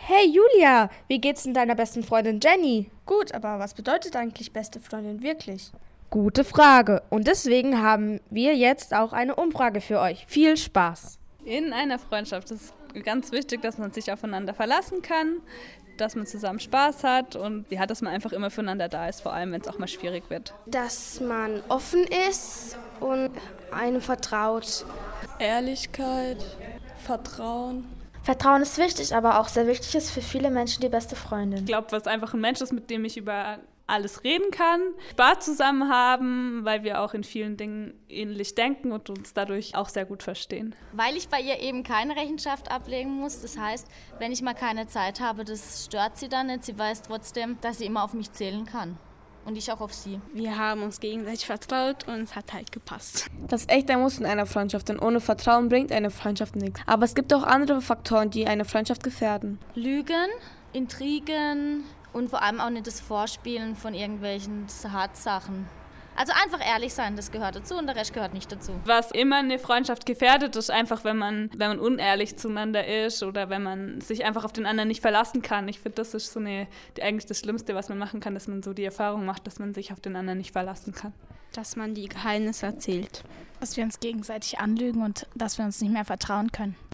Hey Julia, wie geht's denn deiner besten Freundin Jenny? Gut, aber was bedeutet eigentlich beste Freundin wirklich? Gute Frage. Und deswegen haben wir jetzt auch eine Umfrage für euch. Viel Spaß! In einer Freundschaft ist es ganz wichtig, dass man sich aufeinander verlassen kann, dass man zusammen Spaß hat und ja, dass man einfach immer füreinander da ist, vor allem wenn es auch mal schwierig wird. Dass man offen ist und einem vertraut. Ehrlichkeit, Vertrauen. Vertrauen ist wichtig, aber auch sehr wichtig ist für viele Menschen die beste Freundin. Ich glaube, was einfach ein Mensch ist, mit dem ich über alles reden kann, Spaß zusammen haben, weil wir auch in vielen Dingen ähnlich denken und uns dadurch auch sehr gut verstehen. Weil ich bei ihr eben keine Rechenschaft ablegen muss. Das heißt, wenn ich mal keine Zeit habe, das stört sie dann nicht. Sie weiß trotzdem, dass sie immer auf mich zählen kann. Und ich auch auf sie. Wir haben uns gegenseitig vertraut und es hat halt gepasst. Das ist echt ein Muss in einer Freundschaft, denn ohne Vertrauen bringt eine Freundschaft nichts. Aber es gibt auch andere Faktoren, die eine Freundschaft gefährden. Lügen, Intrigen und vor allem auch nicht das Vorspielen von irgendwelchen Hartsachen. Also einfach ehrlich sein, das gehört dazu und der Rest gehört nicht dazu. Was immer eine Freundschaft gefährdet, ist einfach, wenn man unehrlich zueinander ist oder wenn man sich einfach auf den anderen nicht verlassen kann. Ich finde, das ist eigentlich das Schlimmste, was man machen kann, dass man so die Erfahrung macht, dass man sich auf den anderen nicht verlassen kann. Dass man die Geheimnisse erzählt. Dass wir uns gegenseitig anlügen und dass wir uns nicht mehr vertrauen können.